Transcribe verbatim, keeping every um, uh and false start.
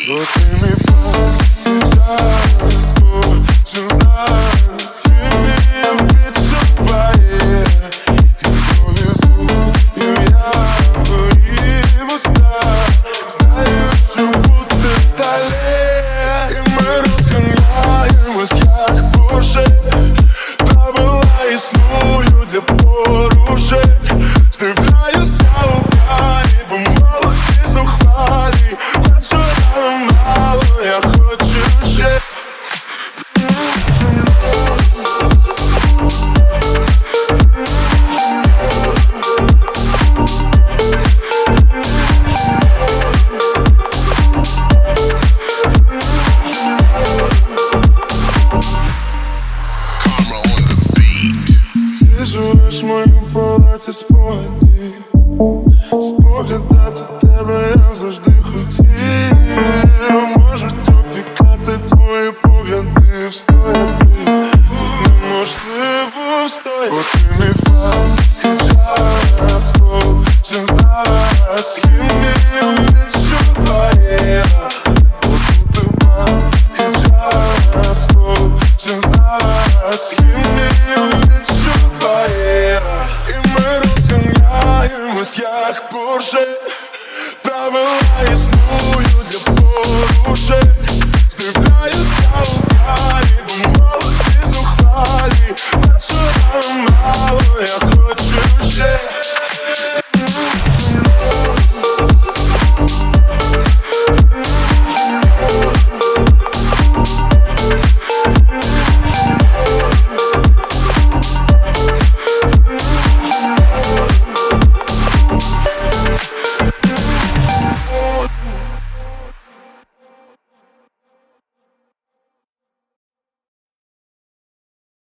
Бо ти мій факт, час, кожен з нас хімія відчуває. І повезу ім'я твої вуста. Знаю, що буде далі. І ми розганяємось, як Порше. Правила існують для порушень. Вдивляюся у карі, бо мало ти зухвалі. Вечора мало, я хочу ще. Ти живеш в моєму палаці спогаді. Споглядати тебе я завжди хотів.